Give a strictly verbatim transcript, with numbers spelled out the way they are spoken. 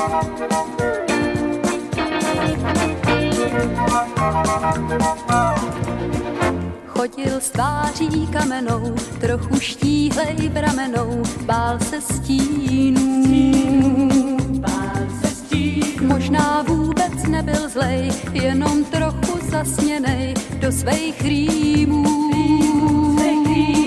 Chodil s tváří kamenou, trochu štíhlej bramenou, bál se stínů. Bál se stínů. Možná vůbec nebyl zlej, jenom trochu zasněnej do svých rýmů.